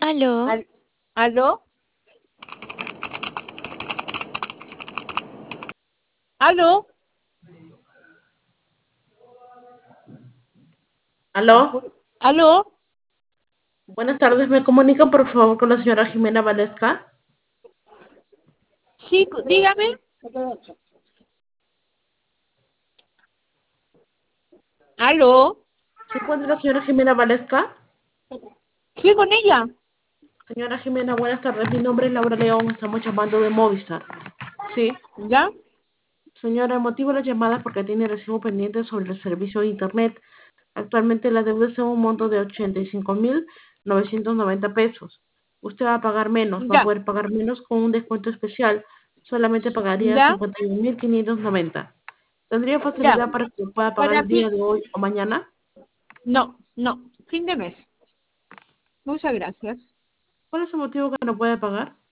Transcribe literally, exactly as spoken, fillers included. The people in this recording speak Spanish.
Aló, Al- ¿Aló? ¿Aló? Aló, ¿Aló? buenas tardes. ¿Me comunica por favor con la señora Jimena Valesca? Sí, cu- dígame. ¿Aló? ¿Se encuentra la señora Jimena Valesca? Sí, con ella. Señora Jimena, buenas tardes. Mi nombre es Laura León. Estamos llamando de Movistar. Sí. ¿Ya? Señora, el motivo de la llamada es porque tiene recibo pendiente sobre el servicio de Internet. Actualmente la deuda es en un monto de ochenta y cinco mil novecientos noventa pesos. Usted va a pagar menos, va a Ya. poder pagar menos con un descuento especial. Solamente pagaría ¿Ya? cincuenta y un mil quinientos noventa. ¿Tendría Ya. facilidad para que pueda pagar Para el fin. día de hoy o mañana? No, no. Fin de mes. Muchas gracias. ¿Cuál es el motivo que no puede pagar?